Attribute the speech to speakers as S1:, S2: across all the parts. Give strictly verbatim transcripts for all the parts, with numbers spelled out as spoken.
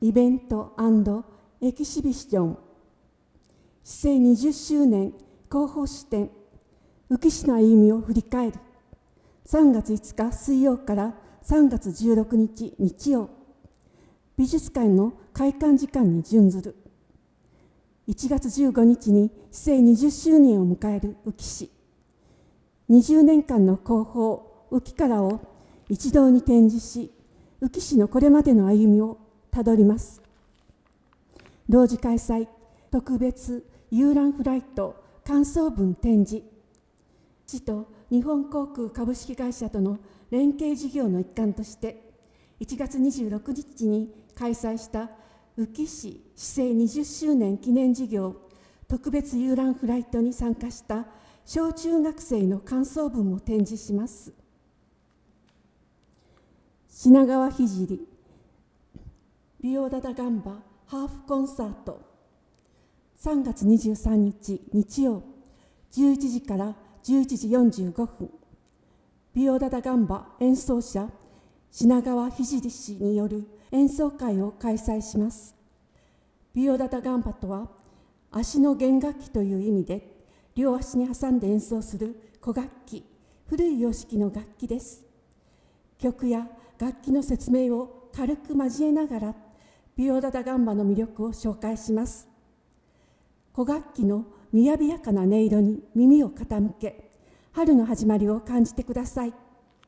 S1: イベント&エキシビション市政にじゅっしゅうねん広報誌展宇城市の歩みを振り返るさんがついつか水曜からさんがつじゅうろくにち日曜、美術館の開館時間に準ずるいちがつじゅうごにちに市政にじゅっしゅうねんを迎える宇城市、にじゅうねんかんの広報宇城からを一堂に展示し、宇城市のこれまでの歩みをたどります。同時開催特別遊覧フライト感想文展示、市と日本航空株式会社との連携事業の一環としていちがつにじゅうろくにちに開催した宇城市市政にじゅっしゅうねん記念事業特別遊覧フライトに参加した小中学生の感想文を展示します。品川聖ビオダダガンバハーフコンサートさんがつにじゅうさんにち日曜じゅういちじからじゅういちじよんじゅうごふん、ビオダダガンバ演奏者品川聖氏による演奏会を開催します。ビオダダガンバとは足の弦楽器という意味で、両足に挟んで演奏する古楽器、古い様式の楽器です。曲や楽器の説明を軽く交えながらビオダダガンバの魅力を紹介します。古楽器のみやびやかな音色に耳を傾け、春の始まりを感じてください。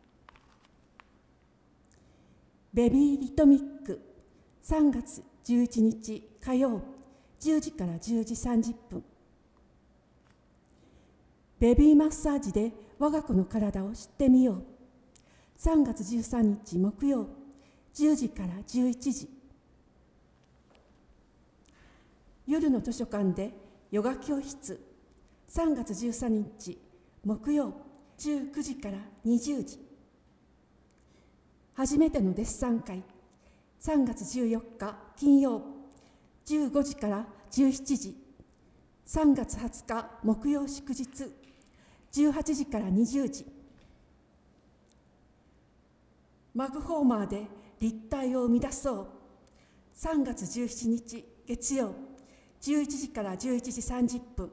S1: ベビーリトミックさんがつじゅういちにち火曜じゅうじからじゅうじさんじゅっぷん、ベビーマッサージで我が子の体を知ってみようさんがつじゅうさんにち木曜じゅうじからじゅういちじ、夜の図書館でヨガ教室さんがつじゅうさんにち木曜じゅうくじからにじゅうじ、初めてのデッサン会さんがつじゅうよっか金曜じゅうごじからじゅうしちじ、さんがつはつか木曜祝日じゅうはちじからにじゅうじ、マグホーマーで立体を生み出そうさんがつじゅうしちにち月曜じゅういちじからじゅういちじさんじゅっぷん、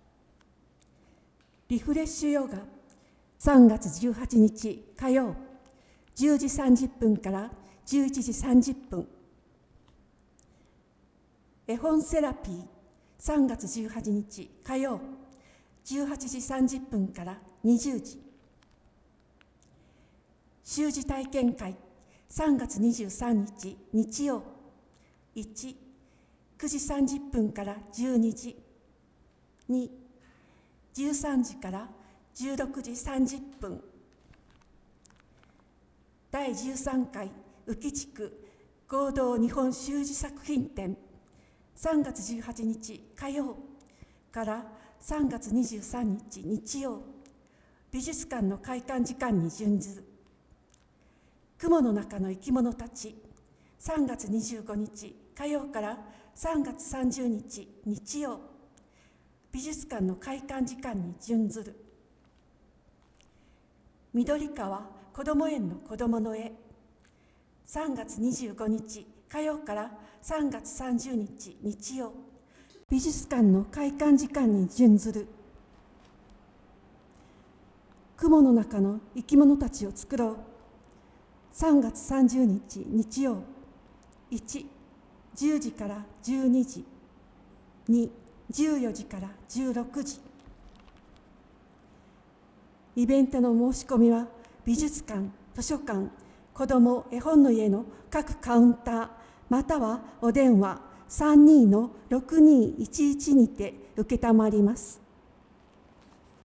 S1: リフレッシュヨガさんがつじゅうはちにち火曜じゅうじさんじゅっぷんからじゅういちじさんじゅっぷん、絵本セラピーさんがつじゅうはちにち火曜じゅうはちじさんじゅっぷんからにじゅうじ、習字体験会さんがつにじゅうさんにち日曜いち、くじさんじゅっぷんからじゅうにじ、に、じゅうさんじからじゅうろくじさんじゅっぷん、だいじゅうさんかい宇城地区合同日本習字作品展さんがつじゅうはちにち火曜からさんがつにじゅうさんにち日曜、美術館の開館時間に準ずる雲の中の生き物たちさんがつにじゅうごにち火曜からさんがつさんじゅうにち日曜、美術館の開館時間に準ずる緑川こども園の子どもの絵さんがつにじゅうごにち火曜からさんがつさんじゅうにち日曜、美術館の開館時間に準ずる雲の中の生き物たちを作ろうさんがつさんじゅうにち日曜いち、じゅうじからじゅうにじ、に、じゅうよじからじゅうろくじ、イベントの申し込みは美術館、図書館、子ども絵本の家の各カウンターまたはお電話 さんにーのろくにーいちいち にて承ります。